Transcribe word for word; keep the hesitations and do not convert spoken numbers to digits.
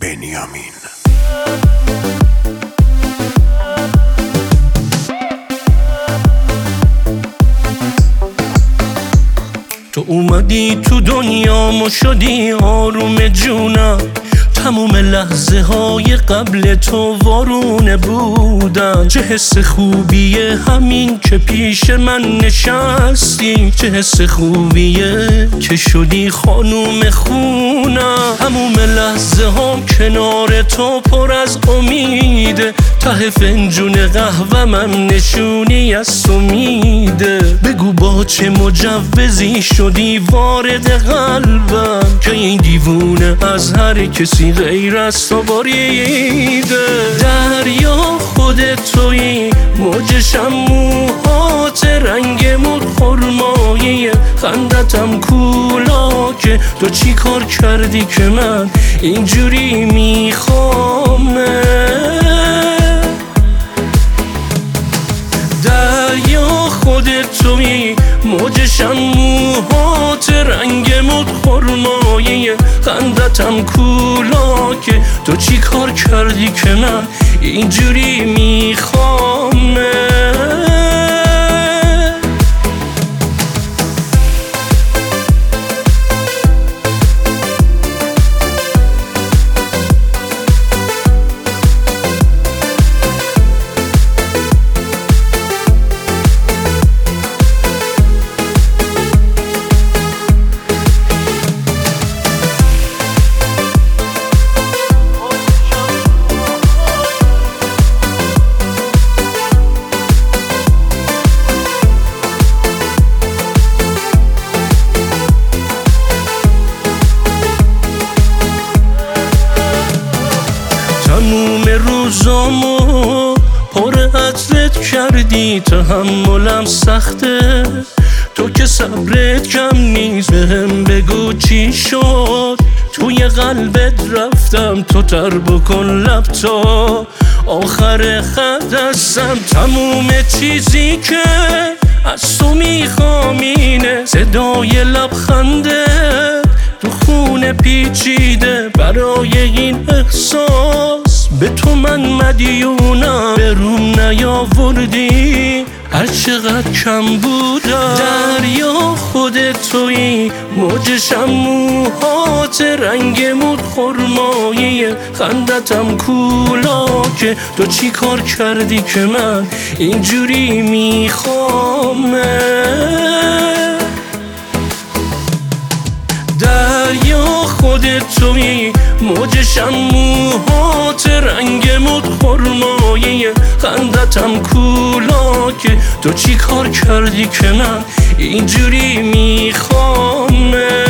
بنیامین. تو اومدی تو دنیامو شدی آروم جونم، تموم لحظه های قبل تو وارونه بودن. چه حس خوبیه همین که پیش من نشستی، چه حس خوبیه که شدی خانوم خونم. تموم لحظه ها کنار تو پر از امیده، ته فنجون قهوه من نشونی از امیده. بگو با چه مجوزی شدی وارد قلبم که این دیوونه از هر کسی غیر از تو باریده. دریا خودت تویی، موجشم موهات رنگمون خرماییه، خندتم کولاکه. تو چی کار کردی که من اینجوری میخوامه؟ دریا خودت تویی، موجشم موهات رنگمون خرماییه، خندتم کولاکه. تو چی کار کردی که من اینجوری میخوامه؟ تموم روزامو پر عطرت کردی، تحملم سخته، تو که صبرت کم نیست. بهم بگو چی شد، توی قلبت رفتم، تو تر بکن لب تا آخر خط هستم. تموم چیزی که از تو میخوام اینه، صدای لبخندت تو خونه پیچیده. برای این احساس به تو من مدیونم، به روم نیاوردی هر چقدر کم بودم. دریا خودت تویی، موجشم موهات رنگمون خرماییه، خندتم کولاکه. تو چی کار کردی که من اینجوری میخوامه؟ دریا خودت تویی، موجشم موهات رنگمون خرماییه، خندتم کولاکه. تو چی کار کردی که من اینجوری میخوامه؟